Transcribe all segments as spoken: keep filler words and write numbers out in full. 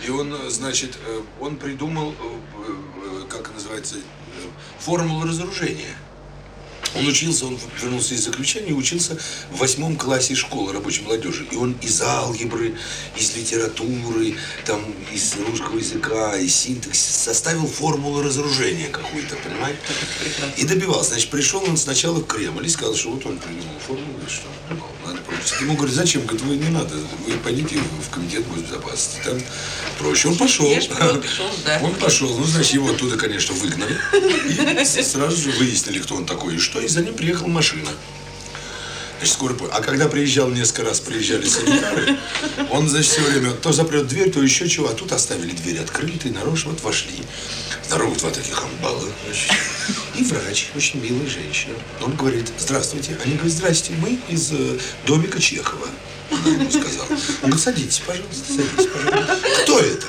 И он, значит, он придумал, как называется, формулу разоружения. Он учился, он вернулся из заключения и учился в восьмом классе школы рабочей молодежи. И он из алгебры, из литературы, там, из русского языка, из синтаксиса составил формулу разоружения какую-то, понимаете? И добивался. Значит, пришел он сначала в Кремль и сказал, что вот он придумал формулу, и что ну, надо проучить. Ему говорят, зачем? Говорит, вы не надо, вы пойдите в комитет госбезопасности, там проще. Он пошел. Он пошел. Ну, значит, его оттуда, конечно, выгнали. И сразу же выяснили, кто он такой и что. И за ним приехала машина. Значит, скоро... А когда приезжал, несколько раз приезжали санитары, он, значит, все время то запрет дверь, то еще чего. А тут оставили дверь открытой, нарочно вот вошли. Здорово, два таких амбала. Значит. И врач, очень милая женщина. Он говорит, здравствуйте. Они говорят, здрасте, мы из э, домика Чехова. Она ему сказала. Он говорит, садитесь, пожалуйста, садитесь, пожалуйста. Кто это?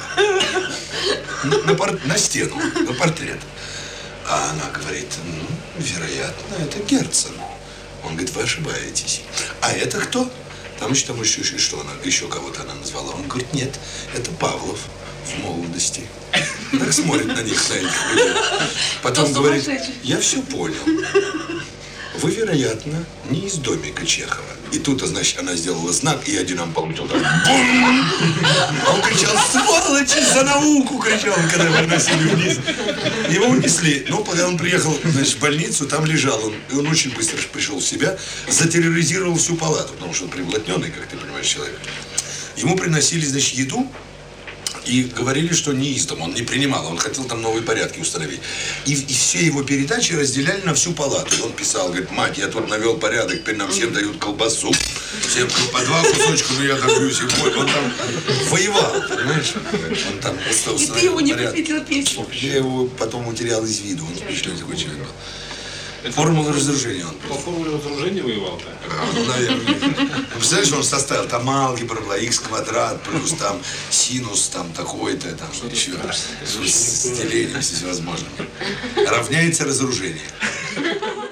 На, на, пор... на стену, на портрет. А она говорит, ну, вероятно, это Герцен. Он говорит, вы ошибаетесь. А это кто? Там еще, там еще, что она, еще кого-то она назвала. Он говорит, нет, это Павлов в молодости. Так смотрит на них, на этих людей. Потом говорит, я все понял. Вы, вероятно, не из домика Чехова. И тут, значит, она сделала знак, и один ампал летел так. Бум! Он кричал, сволочи, за науку! Кричал, когда его носили вниз. Его унесли. Ну, когда он приехал, значит, в больницу, там лежал он. И он очень быстро пришел в себя, затерроризировал всю палату, потому что он приблотненный, как ты понимаешь, человек. Ему приносили, значит, еду. И говорили, что не из дома, он не принимал, он хотел там новые порядки установить. И, и все его передачи разделяли на всю палату. И он писал, говорит, мать, я тут навел порядок, теперь нам всем дают колбасу, всем по два кусочка, но я добьюсь и бой. Он там воевал, понимаешь? Он там установил порядок. И ты его не посвятила песню? Я его потом утерял из виду, он смешной такой человек был. Формула разоружения он. По формуле разоружения воевал-то? А, ну, наверное. Ну, представляешь, он составил, там алгебра была, х квадрат, плюс там синус, там такой-то, там еще с делением, с всевозможным. Равняется разоружение.